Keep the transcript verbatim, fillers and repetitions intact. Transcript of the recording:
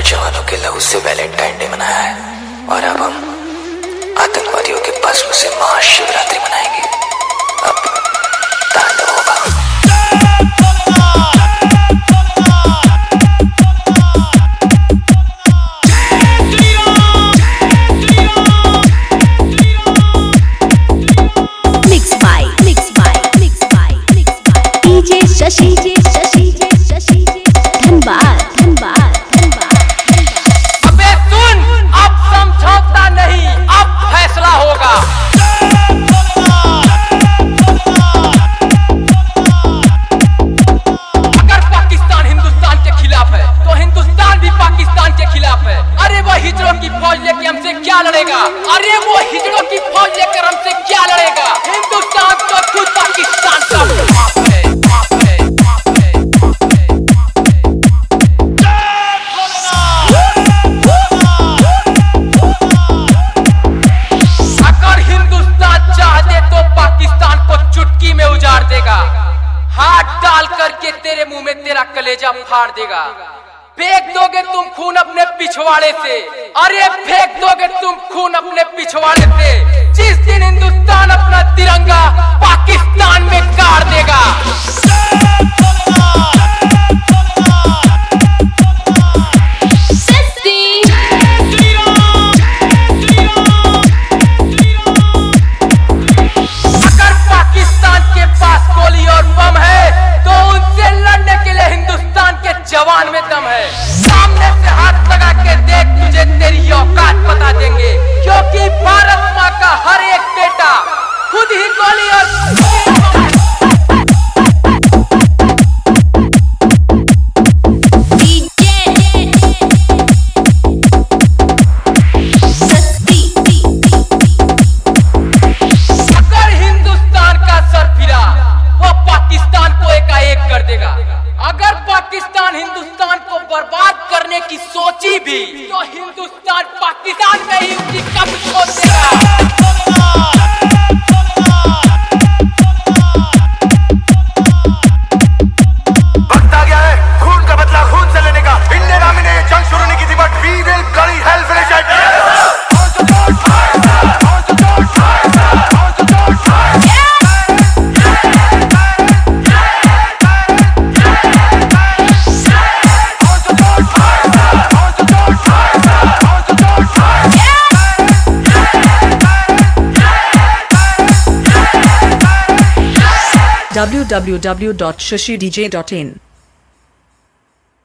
हमारे जवानों के लहू से वैलेंटाइन डे मनाया है और अब हम आतंकवादियों के भस्म से महाशिवरात्रि मनाएंगे। अब तांडव होगा। शशि शशि शशि धनबाद धनबाद धनबाद। अबे सुन, अब समझौता नहीं, अब फैसला होगा। अगर पाकिस्तान हिंदुस्तान के खिलाफ है तो हिंदुस्तान भी पाकिस्तान के खिलाफ है। अरे वो हिजड़ों की फौज लेकर हमसे क्या लड़ेगा? अरे वो हिजड़ों की फौज लेकर हमसे क्या लड़ेगा? हिंदुस्तान तो खुद पाकिस्तान का बाप है। हाथ डाल करके तेरे मुंह में तेरा कलेजा फाड़ देगा। फेंक दोगे तुम खून अपने पिछवाड़े से, अरे फेंक दोगे तुम खून अपने पिछवाड़े से। जिस दिन हिंदुस्तान अपना तिरंगा पाकिस्तान में गाड़ देगा। जवान में दम है, सामने से हाथ लगा के देख, तुझे तेरी औकात बता देंगे। क्योंकि भारत माँ का हर एक बेटा खुद ही गोली और अगर हिंदुस्तान का सर फिरा वो पाकिस्तान को एकाएक कर देगा। अगर पाकिस्तान हिंदुस्तान को बर्बाद करने की सोची भी तो हिंदुस्तान पाकिस्तान में ही उसकी कब्र खोद देगा। वक्त आ गया है खून का बदला खून से लेने का। इंडियन आर्मी ने जंग शुरू नहीं की थी, but we will bloody hell finish it. w w w dot shashi d j dot in